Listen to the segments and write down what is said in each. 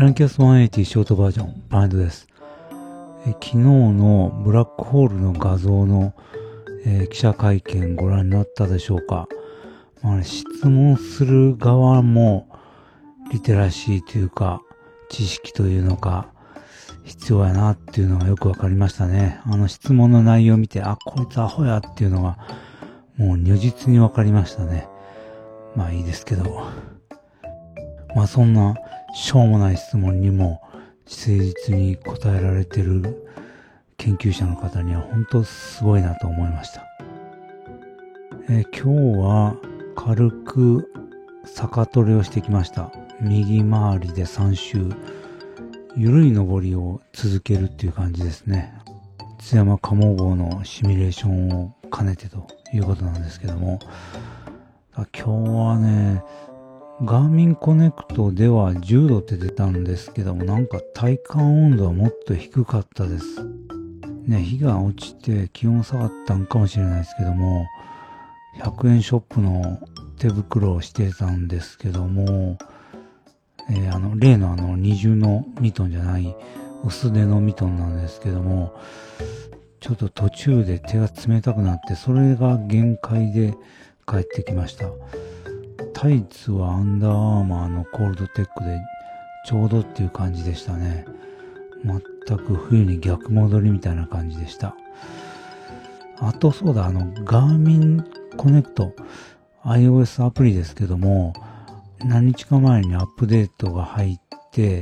ランキャス180ショートバージョン、パンドです。昨日のブラックホールの画像の、記者会見ご覧になったでしょうか。質問する側もリテラシーというか知識というのか必要やなっていうのがよくわかりましたね。質問の内容を見て、こいつアホやっていうのがもう如実にわかりましたね。いいですけど。そんなしょうもない質問にも誠実に答えられてる研究者の方には本当すごいなと思いました。今日は軽く坂トレをしてきました。右回りで3周、緩い上りを続けるっていう感じですね。津山鴨号のシミュレーションを兼ねてということなんですけども、今日はね、ガーミンコネクトでは10度って出たんですけども、体感温度はもっと低かったです。日が落ちて気温下がったんかもしれないですけども、100円ショップの手袋をしてたんですけども、例の二重のミトンじゃない薄手のミトンなんですけども、ちょっと途中で手が冷たくなって、それが限界で帰ってきました。タイツはアンダーアーマーのコールドテックでちょうどっていう感じでしたね。全く冬に逆戻りみたいな感じでした。あとそうだ、ガーミンコネクト iOS アプリですけども、何日か前にアップデートが入って、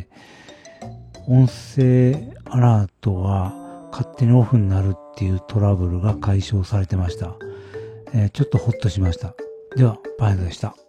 音声アラートが勝手にオフになるっていうトラブルが解消されてました。ちょっとホッとしました。では、パンダでした。